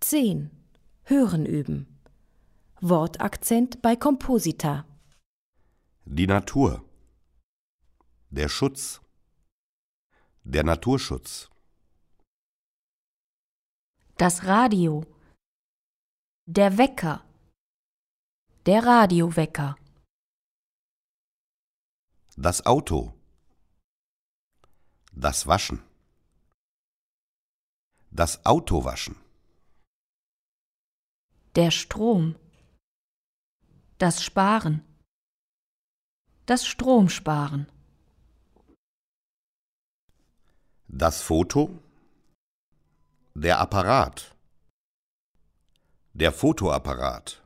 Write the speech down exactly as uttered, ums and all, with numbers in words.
zehn. Hören üben. Wortakzent bei Komposita. Die Natur. Der Schutz. Der Naturschutz. Das Radio. Der Wecker. Der Radiowecker. Das Auto. Das Waschen. Das Autowaschen. Der Strom. Das Sparen. Das Stromsparen. Das Foto. Der Apparat. Der Fotoapparat.